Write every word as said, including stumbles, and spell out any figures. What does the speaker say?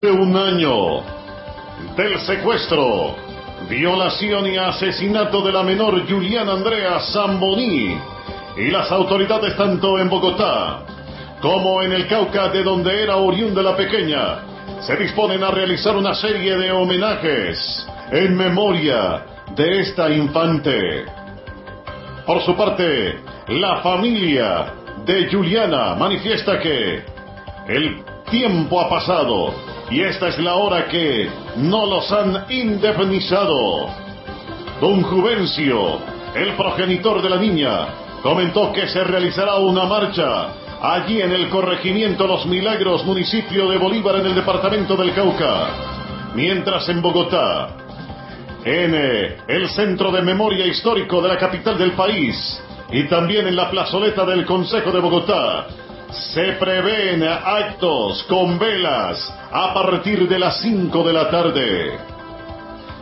Un año del secuestro, violación y asesinato de la menor Juliana Andrea Zamboni, y las autoridades tanto en Bogotá como en el Cauca, de donde era oriunda la pequeña, se disponen a realizar una serie de homenajes en memoria de esta infante. Por su parte, la familia de Juliana manifiesta que el tiempo ha pasado y esta es la hora que no los han indemnizado. Don Juvencio, el progenitor de la niña, comentó que se realizará una marcha allí en el corregimiento Los Milagros, municipio de Bolívar, en el departamento del Cauca. Mientras en Bogotá, en eh, el Centro de Memoria Histórico de la capital del país y también en la plazoleta del Consejo de Bogotá, se prevén actos con velas a partir de las cinco de la tarde.